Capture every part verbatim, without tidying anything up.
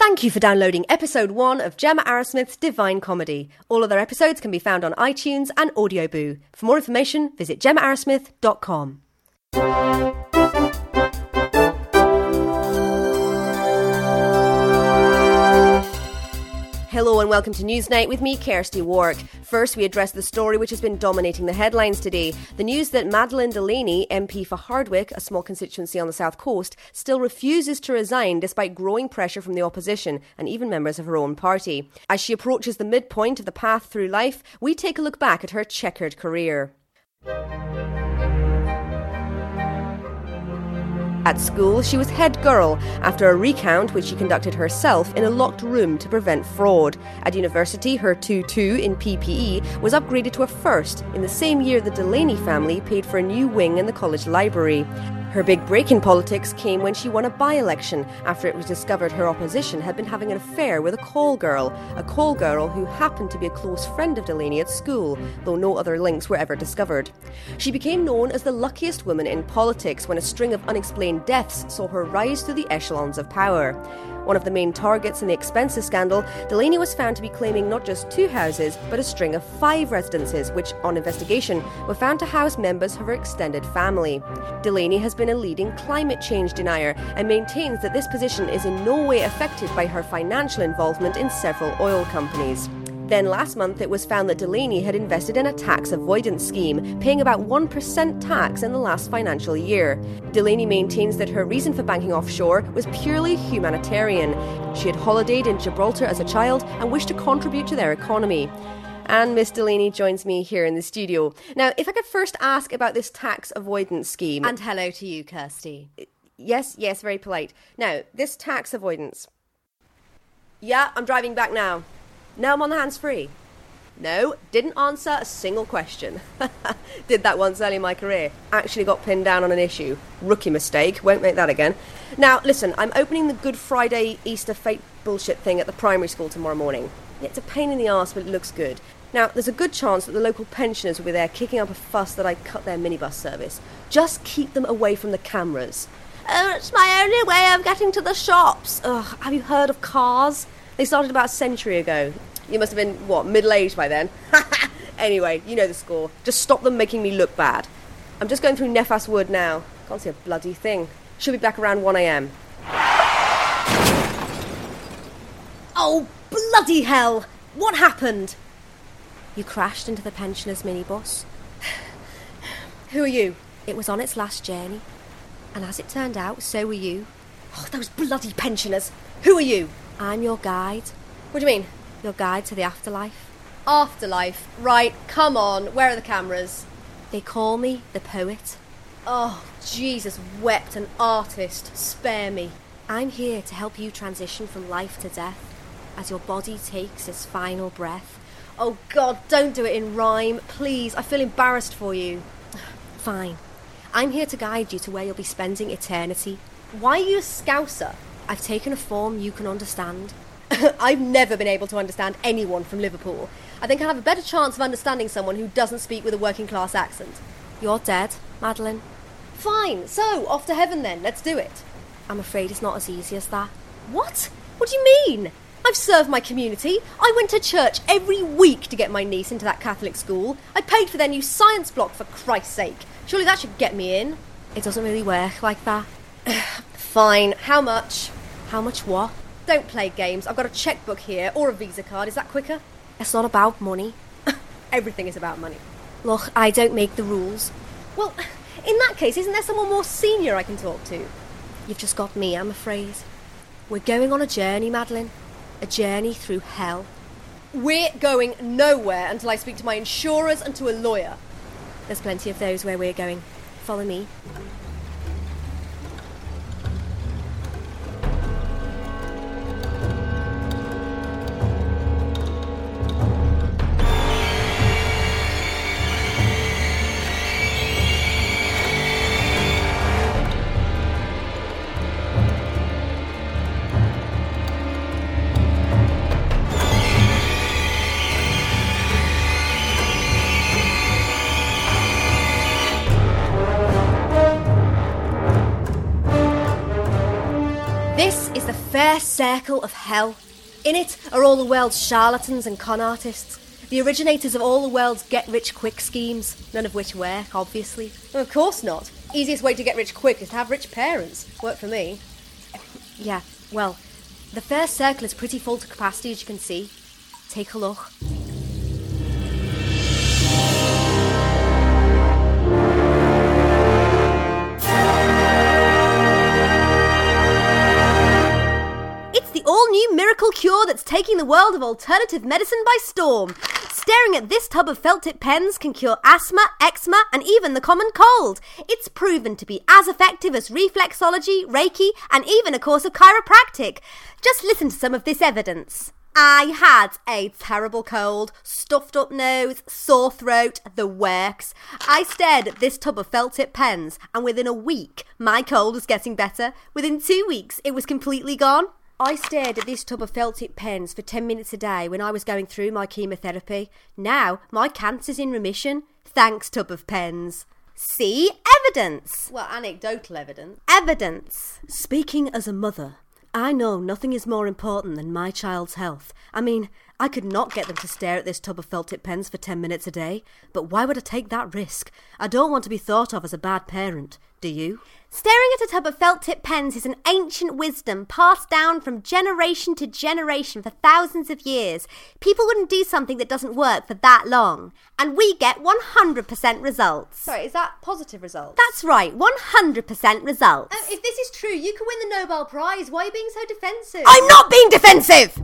Thank you for downloading episode one of Gemma Arrowsmith's Divine Comedy. All other episodes can be found on iTunes and Audioboo. For more information, visit gemma arrowsmith dot com. Hello and welcome to Newsnight with me, Kirsty Wark. First, we address the story which has been dominating the headlines today. The news that Madeleine Delaney, M P for Hardwick, a small constituency on the south coast, still refuses to resign despite growing pressure from the opposition and even members of her own party. As she approaches the midpoint of the path through life, we take a look back at her checkered career. At school, she was head girl after a recount which she conducted herself in a locked room to prevent fraud. At university, her two two in P P E was upgraded to a first in the same year the Delaney family paid for a new wing in the college library. Her big break in politics came when she won a by-election after it was discovered her opposition had been having an affair with a call girl, a call girl who happened to be a close friend of Delaney at school, though no other links were ever discovered. She became known as the luckiest woman in politics when a string of unexplained deaths saw her rise through the echelons of power. One of the main targets in the expenses scandal, Delaney was found to be claiming not just two houses, but a string of five residences, which, on investigation, were found to house members of her extended family. Delaney has been a leading climate change denier and maintains that this position is in no way affected by her financial involvement in several oil companies. Then last month it was found that Delaney had invested in a tax avoidance scheme, paying about one percent tax in the last financial year. Delaney maintains that her reason for banking offshore was purely humanitarian. She had holidayed in Gibraltar as a child and wished to contribute to their economy. And Miss Delaney joins me here in the studio. Now, if I could first ask about this tax avoidance scheme. And hello to you, Kirsty. Yes, yes, very polite. Now, this tax avoidance. Yeah, I'm driving back now. Now I'm on the hands-free. No, didn't answer a single question. Did that once early in my career. Actually got pinned down on an issue. Rookie mistake, won't make that again. Now, listen, I'm opening the Good Friday Easter fate bullshit thing at the primary school tomorrow morning. It's a pain in the arse, but it looks good. Now, there's a good chance that the local pensioners will be there kicking up a fuss that I cut their minibus service. Just keep them away from the cameras. Oh, it's my only way of getting to the shops. Ugh, have you heard of cars? They started about a century ago. You must have been, what, middle-aged by then? Anyway, you know the score. Just stop them making me look bad. I'm just going through Nefas Wood now. Can't see a bloody thing. Should be back around one a.m. Oh, bloody hell! What happened? You crashed into the pensioners' minibus. Who are you? It was on its last journey. And as it turned out, so were you. Oh, those bloody pensioners! Who are you? I'm your guide. What do you mean? Your guide to the afterlife. Afterlife? Right, come on. Where are the cameras? They call me the poet. Oh, Jesus wept, an artist. Spare me. I'm here to help you transition from life to death as your body takes its final breath. Oh, God, don't do it in rhyme. Please, I feel embarrassed for you. Fine. I'm here to guide you to where you'll be spending eternity. Why are you a Scouser? I've taken a form you can understand. I've never been able to understand anyone from Liverpool. I think I have a better chance of understanding someone who doesn't speak with a working class accent. You're dead, Madeleine. Fine, so off to heaven then, let's do it. I'm afraid it's not as easy as that. What? What do you mean? I've served my community. I went to church every week to get my niece into that Catholic school. I paid for their new science block, for Christ's sake. Surely that should get me in. It doesn't really work like that. Fine, how much? How much what? Don't play games. I've got a checkbook here, or a Visa card. Is that quicker? It's not about money. Everything is about money. Look, I don't make the rules. Well, in that case, isn't there someone more senior I can talk to? You've just got me, I'm afraid. We're going on a journey, Madeleine. A journey through hell. We're going nowhere until I speak to my insurers and to a lawyer. There's plenty of those where we're going. Follow me. first circle of hell. In it are all the world's charlatans and con artists, the originators of all the world's get-rich-quick schemes, none of which work, obviously. Well, of course not. Easiest way to get rich quick is to have rich parents. Worked for me. Yeah, well, the first circle is pretty full to capacity, as you can see. Take a look. It's the all-new miracle cure that's taking the world of alternative medicine by storm. Staring at this tub of felt-tip pens can cure asthma, eczema, and even the common cold. It's proven to be as effective as reflexology, Reiki, and even a course of chiropractic. Just listen to some of this evidence. I had a terrible cold, stuffed up nose, sore throat, the works. I stared at this tub of felt-tip pens, and within a week, my cold was getting better. Within two weeks, it was completely gone. I stared at this tub of felt-tip pens for ten minutes a day when I was going through my chemotherapy. Now, my cancer's in remission, thanks tub of pens. See? Evidence! Well, anecdotal evidence. Evidence. Speaking as a mother, I know nothing is more important than my child's health. I mean, I could not get them to stare at this tub of felt-tip pens for ten minutes a day, but why would I take that risk? I don't want to be thought of as a bad parent. Do you? Staring at a tub of felt-tip pens is an ancient wisdom passed down from generation to generation for thousands of years. People wouldn't do something that doesn't work for that long. And we get one hundred percent results. Sorry, is that positive results? That's right, one hundred percent results. Um, if this is true, you could win the Nobel Prize. Why are you being so defensive? I'm not being defensive!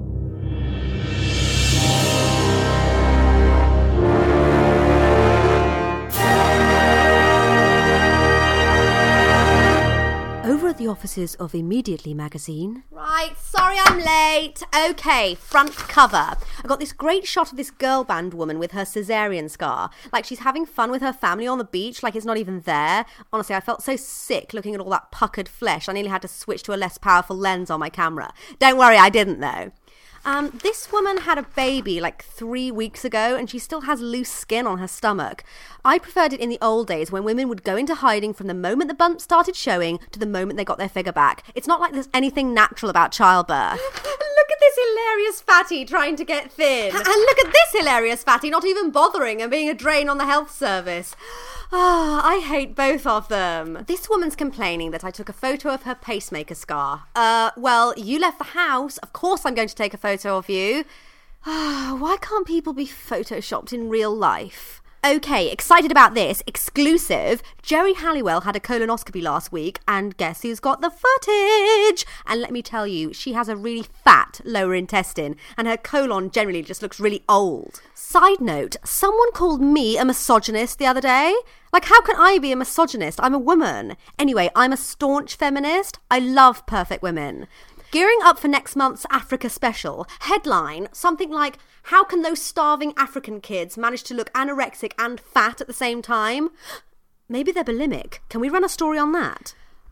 Over at the offices of Immediately magazine. Right, sorry I'm late. Okay, front cover. I got this great shot of this girl band woman with her cesarean scar. Like she's having fun with her family on the beach, like it's not even there. Honestly, I felt so sick looking at all that puckered flesh. I nearly had to switch to a less powerful lens on my camera. Don't worry, I didn't though. Um, this woman had a baby like three weeks ago and she still has loose skin on her stomach. I preferred it in the old days when women would go into hiding from the moment the bump started showing to the moment they got their figure back. It's not like there's anything natural about childbirth. Look at this hilarious fatty trying to get thin. And look at this hilarious fatty not even bothering and being a drain on the health service. Ah, oh, I hate both of them. This woman's complaining that I took a photo of her pacemaker scar. Uh, well, you left the house. Of course I'm going to take a photo of you. Ah, why can't people be photoshopped in real life? Okay, excited about this. Exclusive. Jerry Halliwell had a colonoscopy last week, and guess who's got the footage? And let me tell you, she has a really fat lower intestine, and her colon generally just looks really old. Side note, someone called me a misogynist the other day. Like, how can I be a misogynist? I'm a woman. Anyway, I'm a staunch feminist. I love perfect women. Gearing up for next month's Africa special, headline, something like, how can those starving African kids manage to look anorexic and fat at the same time? Maybe they're bulimic. Can we run a story on that?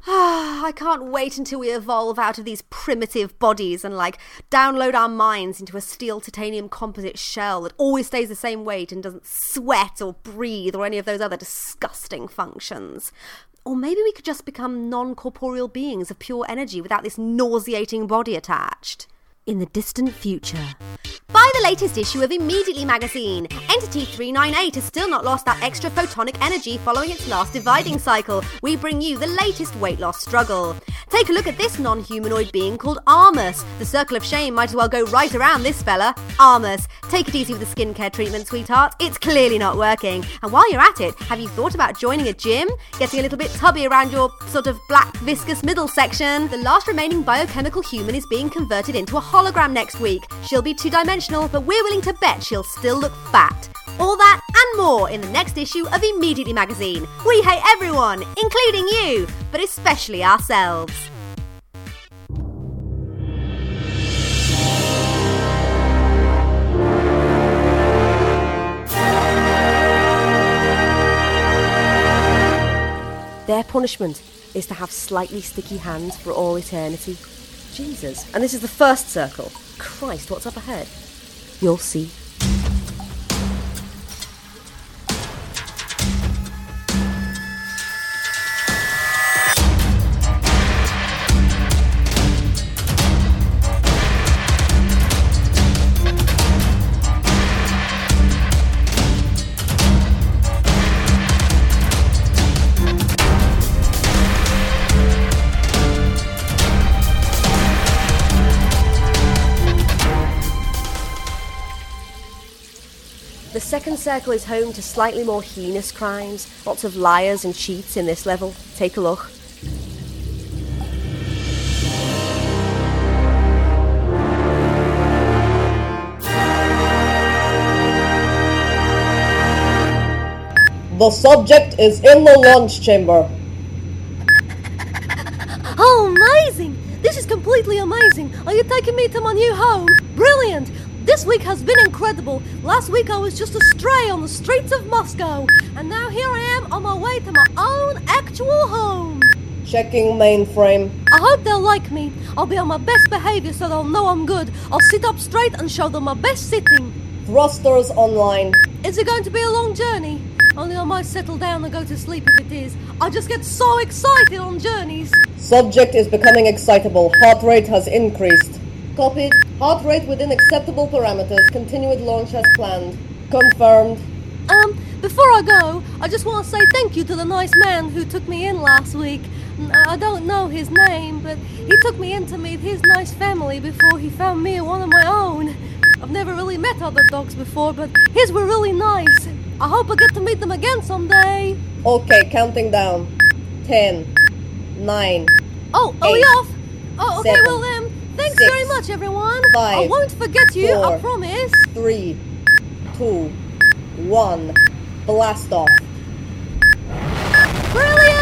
I can't wait until we evolve out of these primitive bodies and, like, download our minds into a steel titanium composite shell that always stays the same weight and doesn't sweat or breathe or any of those other disgusting functions. Or maybe we could just become non-corporeal beings of pure energy without this nauseating body attached. In the distant future. Buy the latest issue of Immediately magazine. Entity three ninety-eight has still not lost that extra photonic energy following its last dividing cycle. We bring you the latest weight loss struggle. Take a look at this non-humanoid being called Armus. The circle of shame might as well go right around this fella. Armus, take it easy with the skincare treatment, sweetheart. It's clearly not working. And while you're at it, have you thought about joining a gym? Getting a little bit tubby around your sort of black viscous middle section? The last remaining biochemical human is being converted into a hologram next week. She'll be two-dimensional, but we're willing to bet she'll still look fat. All that and more in the next issue of Immediately magazine. We hate everyone, including you, but especially ourselves. Their punishment is to have slightly sticky hands for all eternity. Jesus. And this is the first circle. Christ, what's up ahead? You'll see. The second circle is home to slightly more heinous crimes. Lots of liars and cheats in this level. Take a look. The subject is in the lunch chamber. Oh, amazing! This is completely amazing. Are you taking me to my new home? Brilliant! This week has been incredible. Last week I was just a stray on the streets of Moscow, and now here I am on my way to my own actual home. Checking mainframe. I hope they'll like me. I'll be on my best behavior so they'll know I'm good. I'll sit up straight and show them my best sitting. Thrusters online. Is it going to be a long journey? Only I might settle down and go to sleep if it is. I just get so excited on journeys. Subject is becoming excitable. Heart rate has increased. Copied. Heart rate within acceptable parameters. Continue with launch as planned. Confirmed. Um, before I go, I just want to say thank you to the nice man who took me in last week. I don't know his name, but he took me in to meet his nice family before he found me one of my own. I've never really met other dogs before, but his were really nice. I hope I get to meet them again someday. Okay, counting down. Ten. Nine. Oh, are eight, we off? Oh, okay, seven, well um, thanks six, very much, everyone. five, I won't forget you, four, I promise. Three. Two. One. Blast off. Brilliant!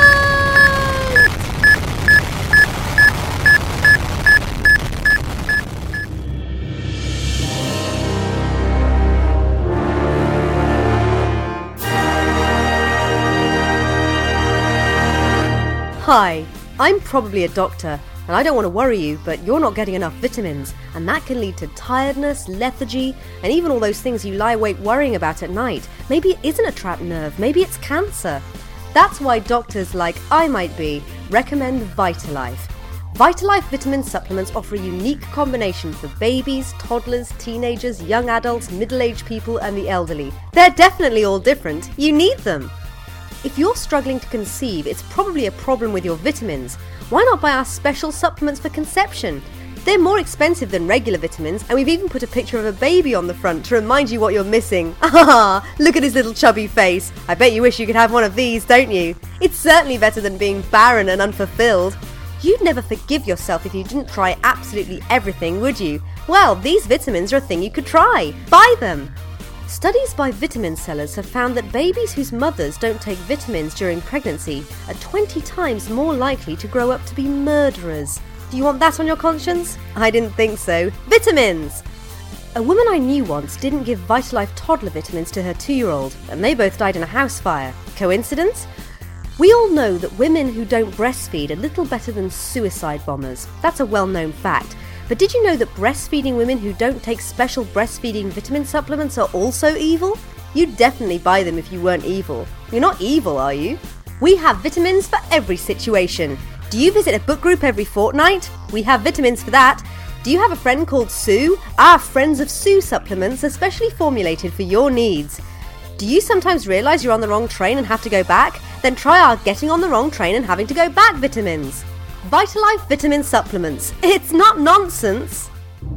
Hi, I'm probably a doctor, and I don't want to worry you, but you're not getting enough vitamins, and that can lead to tiredness, lethargy, and even all those things you lie awake worrying about at night. Maybe it isn't a trapped nerve, maybe it's cancer. That's why doctors like I might be recommend Vitalife. Vitalife vitamin supplements offer a unique combination for babies, toddlers, teenagers, young adults, middle-aged people, and the elderly. They're definitely all different. You need them. If you're struggling to conceive, it's probably a problem with your vitamins. Why not buy our special supplements for conception? They're more expensive than regular vitamins, and we've even put a picture of a baby on the front to remind you what you're missing. Ah, look at his little chubby face. I bet you wish you could have one of these, don't you? It's certainly better than being barren and unfulfilled. You'd never forgive yourself if you didn't try absolutely everything, would you? Well, these vitamins are a thing you could try. Buy them! Studies by vitamin sellers have found that babies whose mothers don't take vitamins during pregnancy are twenty times more likely to grow up to be murderers. Do you want that on your conscience? I didn't think so. Vitamins! A woman I knew once didn't give Vitalife toddler vitamins to her two-year-old, and they both died in a house fire. Coincidence? We all know that women who don't breastfeed are little better than suicide bombers. That's a well-known fact. But did you know that breastfeeding women who don't take special breastfeeding vitamin supplements are also evil? You'd definitely buy them if you weren't evil. You're not evil, are you? We have vitamins for every situation. Do you visit a book group every fortnight? We have vitamins for that. Do you have a friend called Sue? Our Friends of Sue supplements are specially formulated for your needs. Do you sometimes realise you're on the wrong train and have to go back? Then try our Getting on the Wrong Train and Having to Go Back vitamins. Vitalife vitamin supplements. It's not nonsense.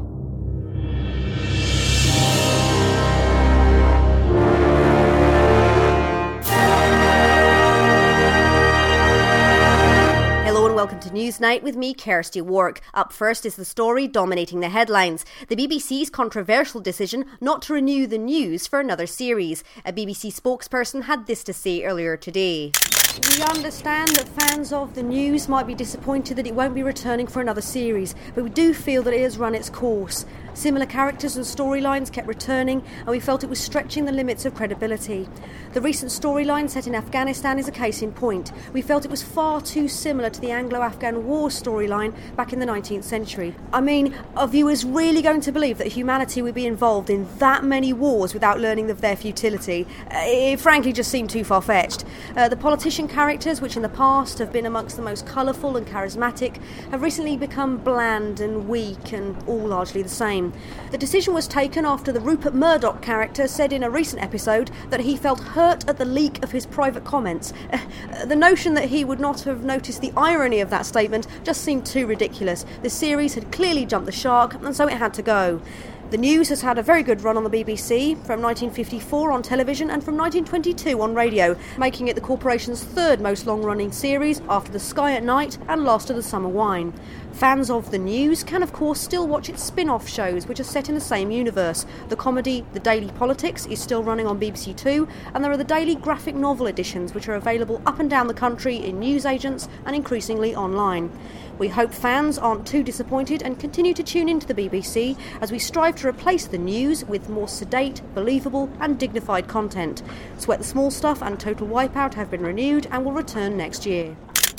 Welcome to Newsnight with me, Kirsty Wark. Up first is the story dominating the headlines. The B B C's controversial decision not to renew the news for another series. A B B C spokesperson had this to say earlier today. We understand that fans of the news might be disappointed that it won't be returning for another series, but we do feel that it has run its course. Similar characters and storylines kept returning, and we felt it was stretching the limits of credibility. The recent storyline set in Afghanistan is a case in point. We felt it was far too similar to the Anglo-Afghan War storyline back in the nineteenth century. I mean, are viewers really going to believe that humanity would be involved in that many wars without learning of their futility? Uh, it frankly just seemed too far-fetched. Uh, the politician characters, which in the past have been amongst the most colourful and charismatic, have recently become bland and weak and all largely the same. The decision was taken after the Rupert Murdoch character said in a recent episode that he felt hurt at the leak of his private comments. Uh, the notion that he would not have noticed the irony of that statement just seemed too ridiculous. The series had clearly jumped the shark, and so it had to go. The news has had a very good run on the B B C, from nineteen fifty-four on television and from nineteen twenty-two on radio, making it the corporation's third most long-running series after The Sky at Night and Last of the Summer Wine. Fans of the news can of course still watch its spin-off shows which are set in the same universe. The comedy The Daily Politics is still running on B B C Two, and there are the daily graphic novel editions which are available up and down the country in newsagents and increasingly online. We hope fans aren't too disappointed and continue to tune into the B B C as we strive to replace the news with more sedate, believable and dignified content. Sweat the Small Stuff and Total Wipeout have been renewed and will return next year.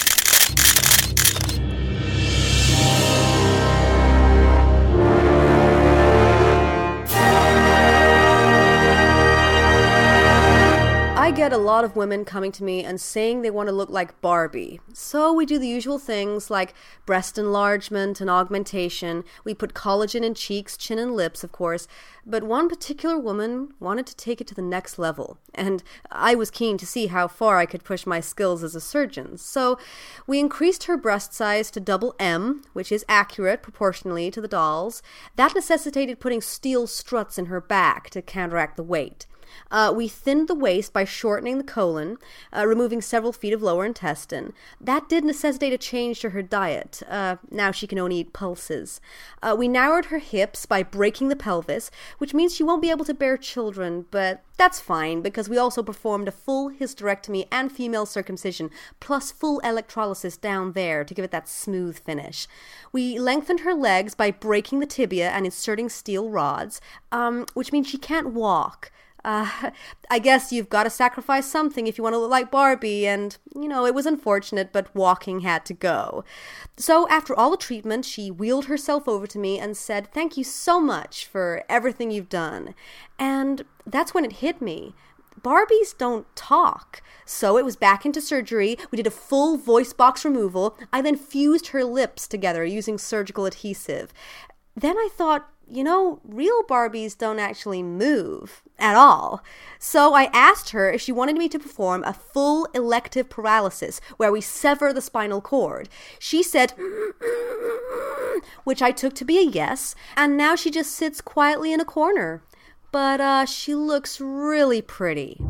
I get a lot of women coming to me and saying they want to look like Barbie. So we do the usual things like breast enlargement and augmentation. We put collagen in cheeks, chin and lips, of course. But one particular woman wanted to take it to the next level. And I was keen to see how far I could push my skills as a surgeon. So we increased her breast size to double M, which is accurate proportionally to the doll's. That necessitated putting steel struts in her back to counteract the weight. Uh, we thinned the waist by shortening the colon, uh, removing several feet of lower intestine. That did necessitate a change to her diet. Uh, now she can only eat pulses. Uh, we narrowed her hips by breaking the pelvis, which means she won't be able to bear children, but that's fine because we also performed a full hysterectomy and female circumcision, plus full electrolysis down there to give it that smooth finish. We lengthened her legs by breaking the tibia and inserting steel rods, um, which means she can't walk. Uh, I guess you've got to sacrifice something if you want to look like Barbie, and, you know, it was unfortunate, but walking had to go. So after all the treatment, she wheeled herself over to me and said, "Thank you so much for everything you've done." And that's when it hit me. Barbies don't talk. So it was back into surgery. We did a full voice box removal. I then fused her lips together using surgical adhesive. Then I thought, you know, real Barbies don't actually move at all. So I asked her if she wanted me to perform a full elective paralysis where we sever the spinal cord. She said, which I took to be a yes, and now she just sits quietly in a corner. But uh, she looks really pretty.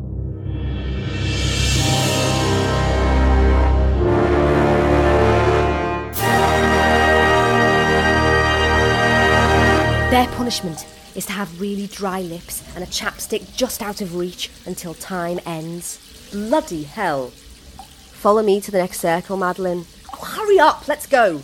Their punishment is to have really dry lips and a chapstick just out of reach until time ends. Bloody hell. Follow me to the next circle, Madeline. Oh, hurry up, let's go.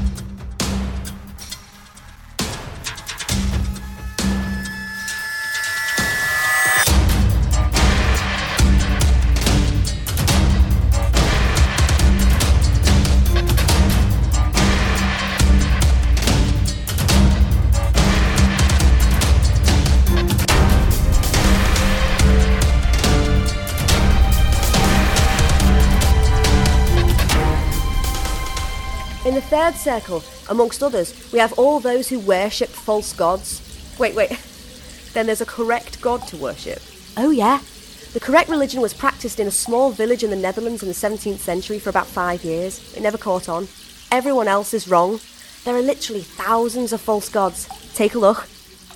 In the third circle, amongst others, we have all those who worship false gods. Wait, wait. Then there's a correct god to worship. Oh yeah. The correct religion was practiced in a small village in the Netherlands in the seventeenth century for about five years. It never caught on. Everyone else is wrong. There are literally thousands of false gods. Take a look.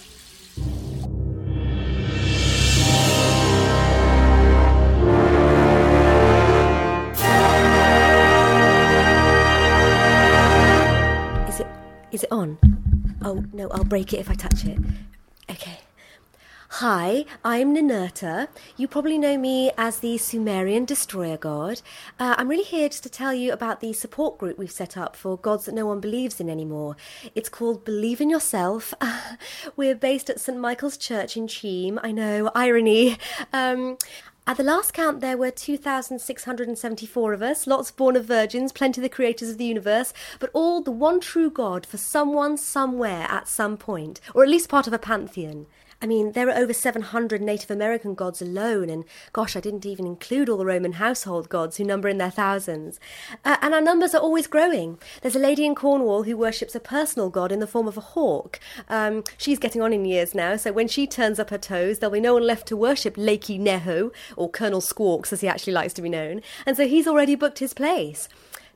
Is it on? Oh, no, I'll break it if I touch it. Okay. Hi, I'm Ninurta. You probably know me as the Sumerian destroyer god. Uh, I'm really here just to tell you about the support group we've set up for gods that no one believes in anymore. It's called Believe in Yourself. Uh, we're based at Saint Michael's Church in Cheam. I know, irony. Um... At the last count, there were two thousand six hundred seventy-four of us, lots born of virgins, plenty of the creators of the universe, but all the one true God for someone, somewhere, at some point, or at least part of a pantheon. I mean, there are over seven hundred Native American gods alone, and gosh, I didn't even include all the Roman household gods who number in their thousands. Uh, and our numbers are always growing. There's a lady in Cornwall who worships a personal god in the form of a hawk. Um, she's getting on in years now, so when she turns up her toes, there'll be no one left to worship Lakey Neho, or Colonel Squawks as he actually likes to be known, and so he's already booked his place.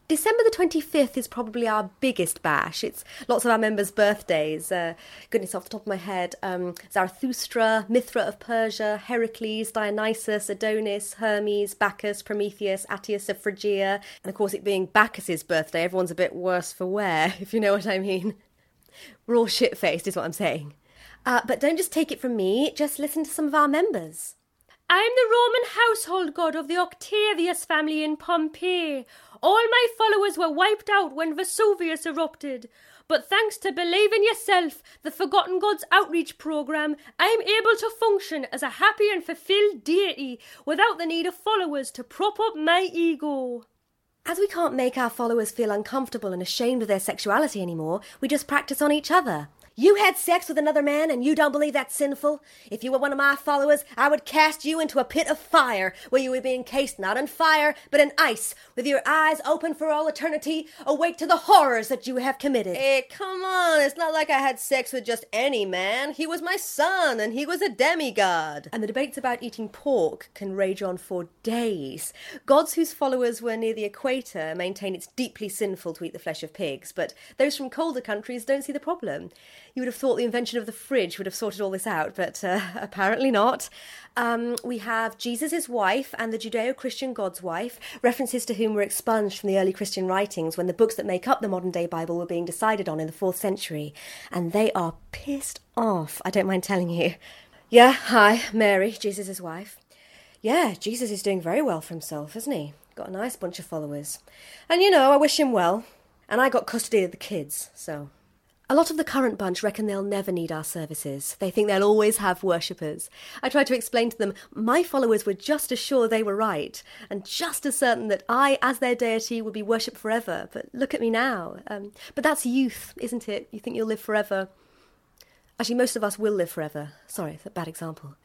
December the twenty-fifth is probably our biggest bash. It's lots of our members' birthdays. Uh, goodness, off the top of my head, um, Zarathustra, Mithra of Persia, Heracles, Dionysus, Adonis, Hermes, Bacchus, Prometheus, Attius of Phrygia. And of course, it being Bacchus's birthday, everyone's a bit worse for wear, if you know what I mean. We're all shit-faced, is what I'm saying. Uh, but don't just take it from me, just listen to some of our members. I'm the Roman household god of the Octavius family in Pompeii. All my followers were wiped out when Vesuvius erupted. But thanks to Believe in Yourself, the Forgotten Gods outreach program, I'm able to function as a happy and fulfilled deity without the need of followers to prop up my ego. As we can't make our followers feel uncomfortable and ashamed of their sexuality anymore, we just practice on each other. You had sex with another man and you don't believe that's sinful? If you were one of my followers, I would cast you into a pit of fire where you would be encased not in fire, but in ice, with your eyes open for all eternity, awake to the horrors that you have committed. Hey, come on, it's not like I had sex with just any man. He was my son and he was a demigod. And the debates about eating pork can rage on for days. Gods whose followers were near the equator maintain it's deeply sinful to eat the flesh of pigs, but those from colder countries don't see the problem. You would have thought the invention of the fridge would have sorted all this out, but uh, apparently not. Um, we have Jesus' wife and the Judeo-Christian God's wife, references to whom were expunged from the early Christian writings when the books that make up the modern-day Bible were being decided on in the fourth century. And they are pissed off, I don't mind telling you. Yeah, hi, Mary, Jesus' wife. Yeah, Jesus is doing very well for himself, isn't he? Got a nice bunch of followers. And, you know, I wish him well. And I got custody of the kids, so... A lot of the current bunch reckon they'll never need our services. They think they'll always have worshippers. I tried to explain to them my followers were just as sure they were right, and just as certain that I, as their deity, would be worshipped forever. But look at me now. Um, but that's youth, isn't it? You think you'll live forever. Actually, most of us will live forever. Sorry, that's a bad example.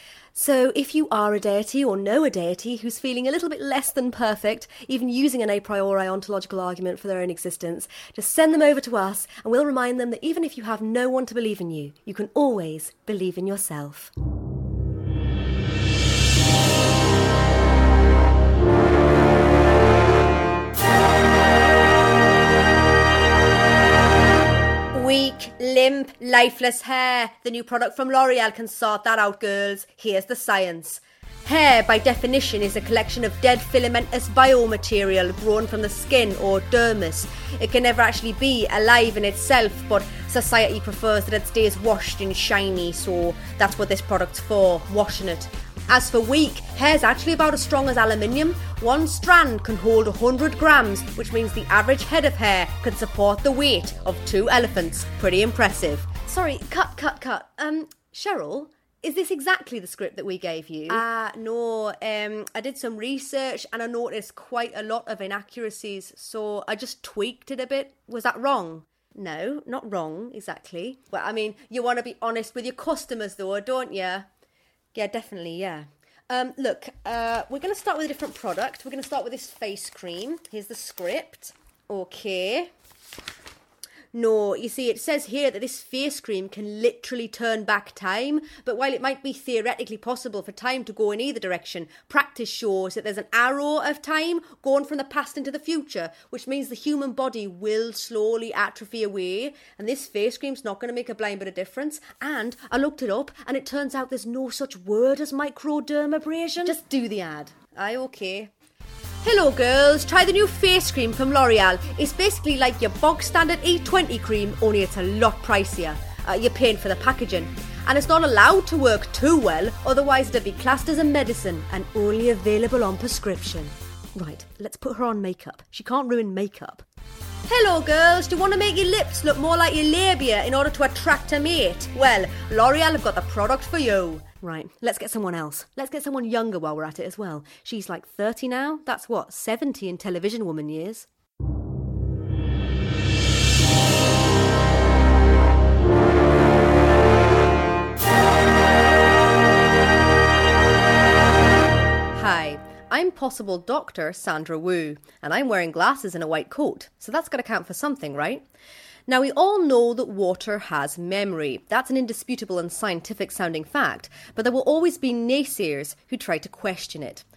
So if you are a deity or know a deity who's feeling a little bit less than perfect, even using an a priori ontological argument for their own existence, just send them over to us and we'll remind them that even if you have no one to believe in you, you can always believe in yourself. Weak, limp, lifeless hair. The new product from L'Oreal can sort that out, girls. Here's the science. Hair, by definition, is a collection of dead filamentous biomaterial grown from the skin or dermis. It can never actually be alive in itself, but society prefers that it stays washed and shiny, so that's what this product's for, washing it. As for weak, hair's actually about as strong as aluminium. One strand can hold one hundred grams, which means the average head of hair can support the weight of two elephants. Pretty impressive. Sorry, cut, cut, cut. Um, Cheryl, is this exactly the script that we gave you? Ah, uh, no. Um, I did some research and I noticed quite a lot of inaccuracies, so I just tweaked it a bit. Was that wrong? No, not wrong, exactly. Well, I mean, you want to be honest with your customers though, don't you? Yeah, definitely, yeah. Um, look, uh, we're going to start with a different product. We're going to start with this face cream. Here's the script. Okay. No, you see, it says here that this face cream can literally turn back time, but while it might be theoretically possible for time to go in either direction, practice shows that there's an arrow of time going from the past into the future, which means the human body will slowly atrophy away, and this face cream's not going to make a blind bit of difference. And I looked it up, and it turns out there's no such word as microdermabrasion. Just do the ad. Aye, okay. Hello girls, try the new face cream from L'Oreal. It's basically like your bog standard E twenty cream, only it's a lot pricier. Uh, you're paying for the packaging. And it's not allowed to work too well, otherwise it'd be classed as a medicine and only available on prescription. Right, let's put her on makeup. She can't ruin makeup. Hello girls, do you want to make your lips look more like your labia in order to attract a mate? Well, L'Oreal have got the product for you. Right, let's get someone else. Let's get someone younger while we're at it as well. She's like thirty now. That's what, seventy in television woman years. Hi, I'm possible Doctor Sandra Wu, and I'm wearing glasses and a white coat, so that's got to count for something, right? Now, we all know that water has memory. That's an indisputable and scientific sounding fact, but there will always be naysayers who try to question it.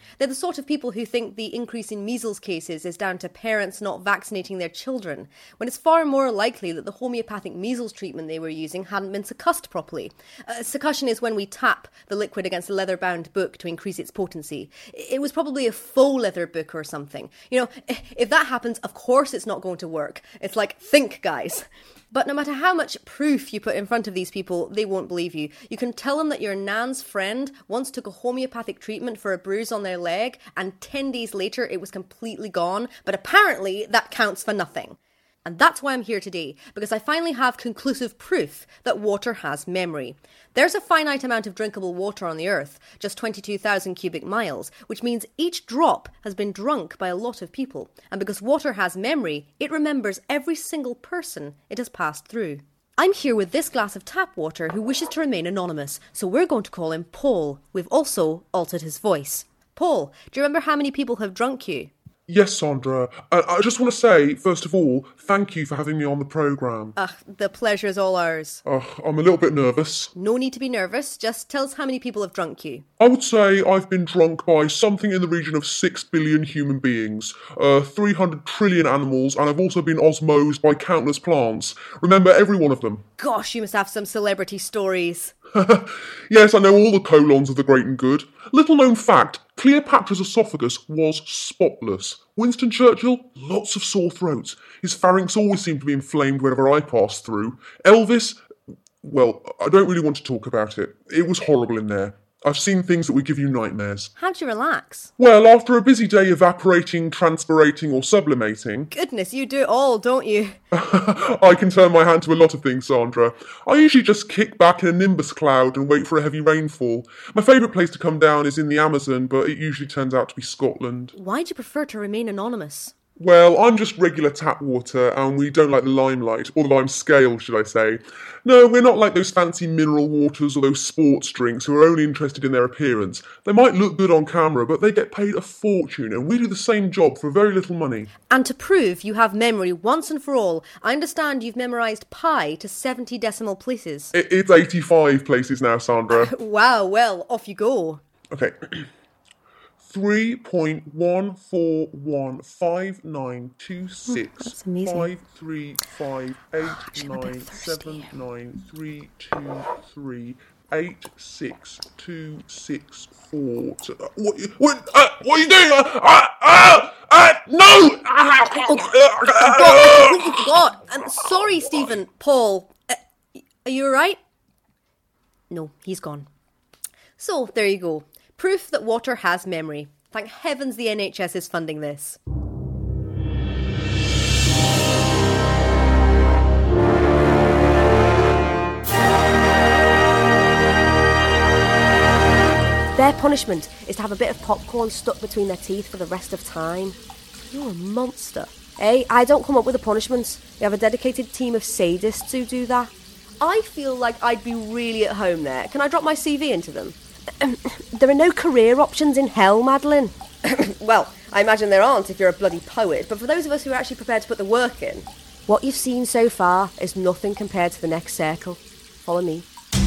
They're the sort of people who think the increase in measles cases is down to parents not vaccinating their children, when it's far more likely that the homeopathic measles treatment they were using hadn't been succussed properly. Uh, succussion is when we tap the liquid against a leather-bound book to increase its potency. It was probably a faux leather book or something. You know, if that happens, of course it's not going to work. It's like, think, guys. But no matter how much proof you put in front of these people, they won't believe you. You can tell them that your nan's friend once took a homeopathic treatment for a bruise on their leg, and ten days later it was completely gone, but apparently that counts for nothing. And that's why I'm here today, because I finally have conclusive proof that water has memory. There's a finite amount of drinkable water on the earth, just twenty-two thousand cubic miles, which means each drop has been drunk by a lot of people. And because water has memory, it remembers every single person it has passed through. I'm here with this glass of tap water who wishes to remain anonymous, so we're going to call him Paul. We've also altered his voice. Paul, do you remember how many people have drunk you? Yes, Sandra. Uh, I just want to say, first of all, thank you for having me on the programme. Ugh, the pleasure's all ours. Uh, I'm a little bit nervous. No need to be nervous. Just tell us how many people have drunk you. I would say I've been drunk by something in the region of six billion human beings, uh, three hundred trillion animals, and I've also been osmosed by countless plants. Remember every one of them. Gosh, you must have some celebrity stories. Yes, I know all the colons of the great and good. Little known fact, Cleopatra's esophagus was spotless. Winston Churchill, lots of sore throats. His pharynx always seemed to be inflamed whenever I passed through. Elvis, well, I don't really want to talk about it. It was horrible in there. I've seen things that would give you nightmares. How'd you relax? Well, after a busy day evaporating, transpirating or sublimating... Goodness, you do it all, don't you? I can turn my hand to a lot of things, Sandra. I usually just kick back in a nimbus cloud and wait for a heavy rainfall. My favourite place to come down is in the Amazon, but it usually turns out to be Scotland. Why do you prefer to remain anonymous? Well, I'm just regular tap water, and we don't like the limelight, or the lime scale, should I say. No, we're not like those fancy mineral waters or those sports drinks who are only interested in their appearance. They might look good on camera, but they get paid a fortune, and we do the same job for very little money. And to prove you have memory once and for all, I understand you've memorised pi to seventy decimal places. It, it's eighty-five places now, Sandra. Wow, well, off you go. Okay. three point one four one five nine two six five three five eight nine seven nine three two three eight six two six four. What? What? Uh, what are you doing? Uh, uh, uh, uh, no! Oh, I completely forgot. I'm sorry, Stephen. Paul, uh, are you alright? No, he's gone. So there you go. Proof that water has memory. Thank heavens the N H S is funding this. Their punishment is to have a bit of popcorn stuck between their teeth for the rest of time. You're a monster. Hey, I don't come up with the punishments. We have a dedicated team of sadists who do that. I feel like I'd be really at home there. Can I drop my C V into them? There are no career options in hell, Madeline. Well, I imagine there aren't if you're a bloody poet, but for those of us who are actually prepared to put the work in, what you've seen so far is nothing compared to the next circle. Follow me.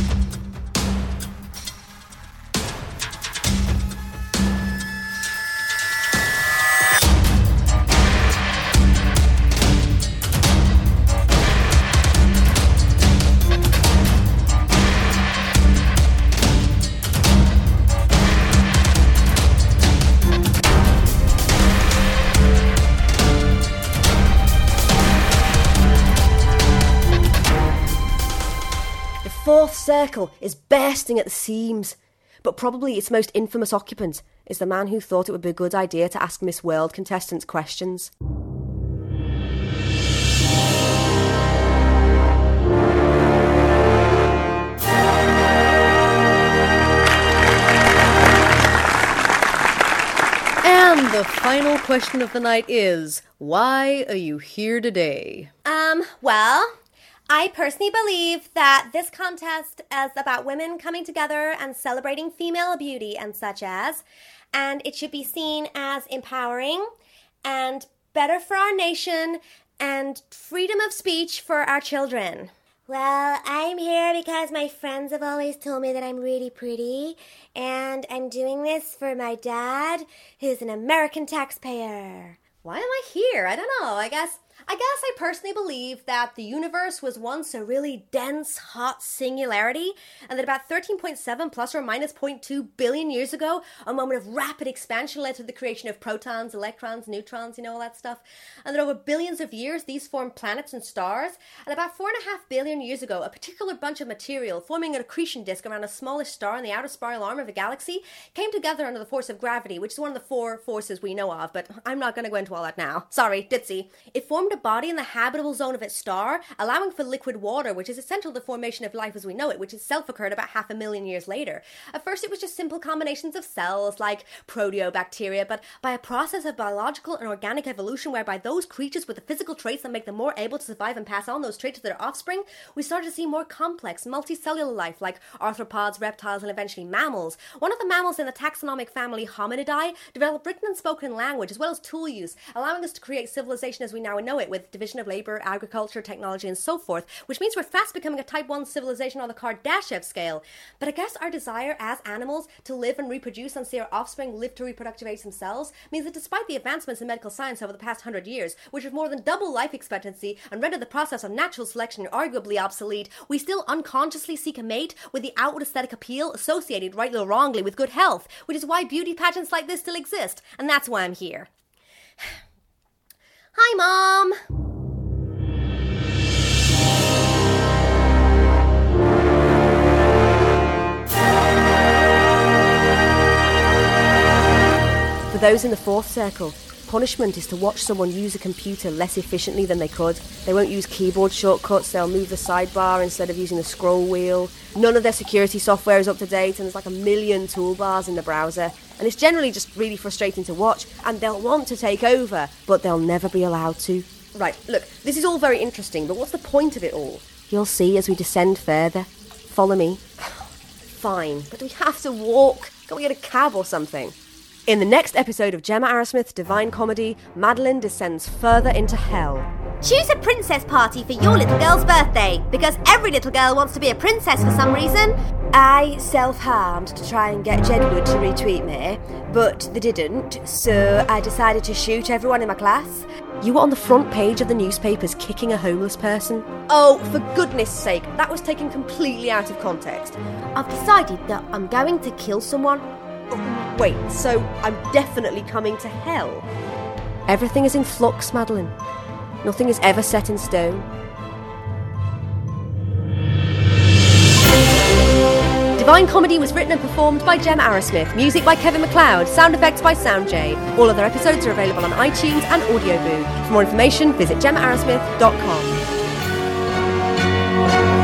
Fourth circle is bursting at the seams, but probably its most infamous occupant is the man who thought it would be a good idea to ask Miss World contestants questions. And the final question of the night is, why are you here today? Um, well... I personally believe that this contest is about women coming together and celebrating female beauty and such as, and it should be seen as empowering and better for our nation and freedom of speech for our children. Well, I'm here because my friends have always told me that I'm really pretty, and I'm doing this for my dad, who's an American taxpayer. Why am I here? I don't know. I guess I guess I personally believe that the universe was once a really dense, hot singularity, and that about thirteen point seven plus or minus zero point two billion years ago, a moment of rapid expansion led to the creation of protons, electrons, neutrons, you know, all that stuff. And that over billions of years, these formed planets and stars. And about four and a half billion years ago, a particular bunch of material forming an accretion disk around a smallish star in the outer spiral arm of a galaxy came together under the force of gravity, which is one of the four forces we know of, but I'm not going to go into all that now. Sorry, ditzy. It formed a body in the habitable zone of its star, allowing for liquid water, which is essential to the formation of life as we know it, which itself occurred about half a million years later. At first it was just simple combinations of cells like proteobacteria, but by a process of biological and organic evolution whereby those creatures with the physical traits that make them more able to survive and pass on those traits to their offspring, we started to see more complex multicellular life like arthropods, reptiles, and eventually mammals. One of the mammals in the taxonomic family Hominidae developed written and spoken language as well as tool use, allowing us to create civilization as we now know it, with division of labor, agriculture, technology, and so forth, which means we're fast becoming a type one civilization on the Kardashev scale. But I guess our desire as animals to live and reproduce and see our offspring live to reproductive age themselves means that despite the advancements in medical science over the past hundred years, which have more than double life expectancy and rendered the process of natural selection arguably obsolete, we still unconsciously seek a mate with the outward aesthetic appeal associated, rightly or wrongly, with good health, which is why beauty pageants like this still exist, and that's why I'm here. Hi, Mom! For those in the fourth circle, punishment is to watch someone use a computer less efficiently than they could. They won't use keyboard shortcuts, they'll move the sidebar instead of using the scroll wheel. None of their security software is up to date, and there's like a million toolbars in the browser. And it's generally just really frustrating to watch, and they'll want to take over, but they'll never be allowed to. Right, look, this is all very interesting, but what's the point of it all? You'll see as we descend further. Follow me. Fine, but we have to walk. Can't we get a cab or something? In the next episode of Gemma Arrowsmith's Divine Comedy, Madeline descends further into hell. Choose a princess party for your little girl's birthday, because every little girl wants to be a princess for some reason. I self-harmed to try and get Jedward to retweet me, but they didn't, so I decided to shoot everyone in my class. You were on the front page of the newspapers kicking a homeless person. Oh, for goodness sake, that was taken completely out of context. I've decided that I'm going to kill someone. Wait, so I'm definitely coming to hell? Everything is in flux, Madeline. Nothing is ever set in stone. Divine Comedy was written and performed by Gemma Arrowsmith, music by Kevin MacLeod, sound effects by SoundJ. All other episodes are available on iTunes and Audioboo. For more information, visit gemma arrowsmith dot com.